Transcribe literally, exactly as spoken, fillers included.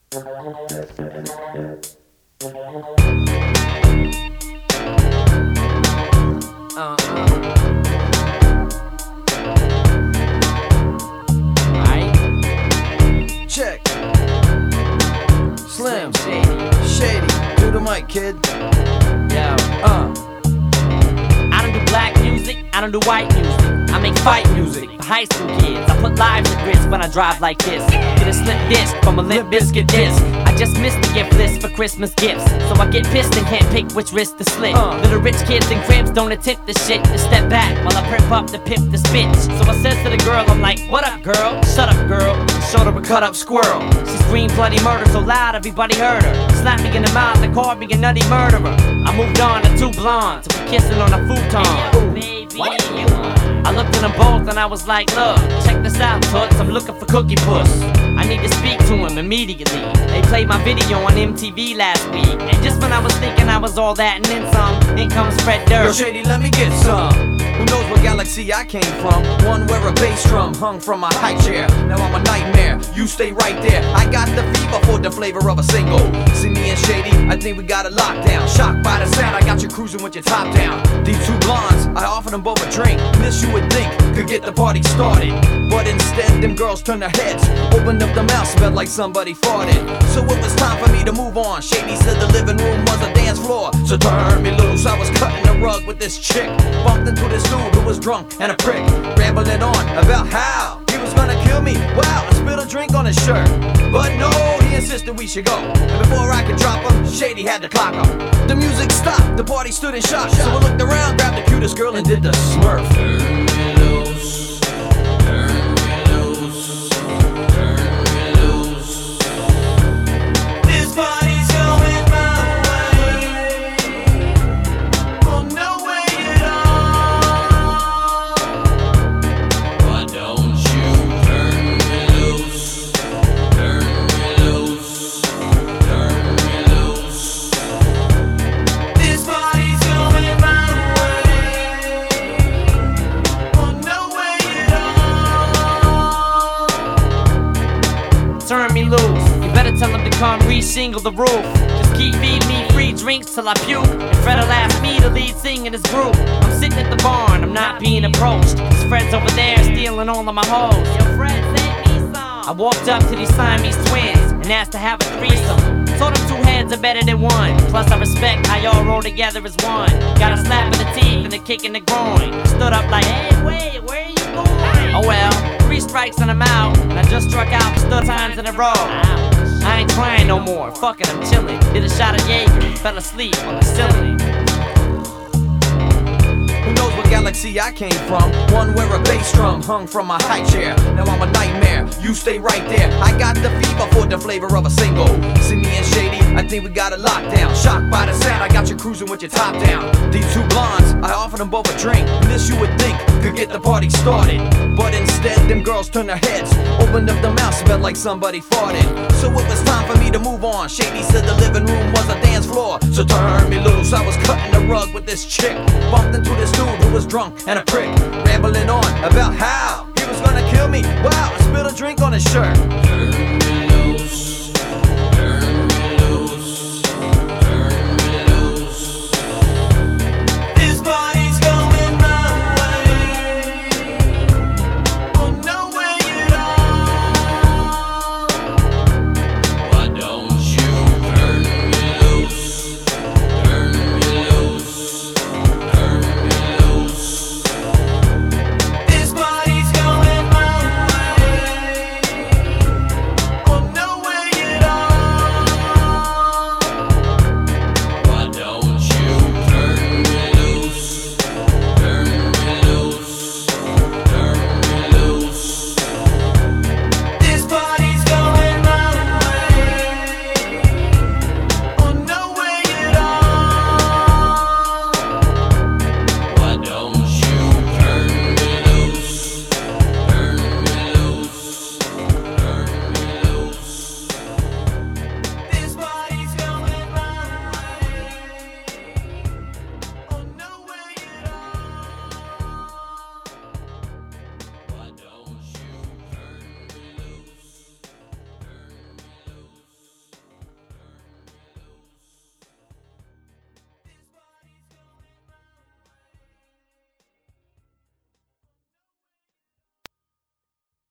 Uh-uh. Aight. Check. Slim, Shady. Shady, do the mic, kid. Yo. Uh, I don't do black music, I don't do white music. I make fight music for high school kids. I put lives at risk when I drive like this. Get a slip disc from a Limp Bizkit disc. I just missed the gift list for Christmas gifts, so I get pissed and can't pick which wrist to slit. Uh. Little rich kids in cribs don't attempt this shit. Just step back while I prep up to pimp this bitch. So I says to the girl, I'm like, what up, girl? Shut up, girl. Showed her a cut up squirrel. She screamed bloody murder so loud everybody heard her. Slapped me in the mouth and called me a nutty murderer. I moved on to two blondes, so we kissing on a futon. Hey, baby, what do you want? I looked at them both and I was like, look, check this out, Toots, I'm looking for Cookie Puss. I need to speak to him immediately. They played my video on M T V last week, and just when I was thinking I was all that and then some, in comes Fred yo, Durst. Shady, let me get some. Who knows what galaxy I came from? One where a bass drum hung from my high chair. Now I'm a nightmare, you stay right there. I got the fever for the flavor of a single. See me and Shady, I think we got it locked down. Shocked by the sound, I got you cruising with your top down. These two blondes, I offered them both a drink. This you would think could get the party started, but instead them girls turned their heads, opened up the mouth, smelled like somebody farted. So it was time for me to move on. Shady said the living room was a dance floor, so turn me loose. I was cutting the rug with this chick, bumped into this dude who was drunk and a prick, rambling on about how he was gonna kill me. Wow, I spilled a drink on his shirt, but no, he insisted we should go. And before I could drop him, Shady had to clock him. The music stopped, the party stood in shock. So I looked around, grabbed the cutest girl and did the smurf. Turn me loose, turn me loose, turn me loose. This party's going my way. Oh, no way at all. Why don't you turn me loose, turn me loose, turn me loose. This party's going my way. Oh, no way at all. Turn me loose. You better tell him to come re-shingle the roof. Just keep feeding me free drinks till I puke. And Fred'll ask me to lead sing in his group. I'm sitting at the barn, I'm not being approached. His Fred's over there stealing all of my hoes. Yo, Fred, save me some. I walked up to these Siamese twins and asked to have a threesome. Told them two heads are better than one. Plus I respect how y'all roll together as one. Got a slap in the teeth and a kick in the groin. Stood up like, hey, wait, where are you going? Oh well, three strikes and I'm out. And I just struck out thirty times in a row. I ain't trying no more, fuck it, I'm chillin'. Did a shot of Jaeger, fell asleep on the ceiling. Who knows what galaxy I came from? One where a bass drum hung from my high chair. Now I'm a nightmare, you stay right there. I got the fever for the flavor of a single. See me and Shady, I think we got it locked down. Shocked by the sound, I got you cruising with your top down. These two blondes, I offered them both a drink. This you would think could get the party started, but instead them girls turned their heads, opened up the mouth, smelled like somebody farted. So it was time for me to move on. Shady said the living room was a dance floor, so turn me loose. I was cutting the rug with this chick, bumped into this dude who was drunk and a prick, rambling on about how he was gonna kill me. Wow, I spilled a drink on his shirt.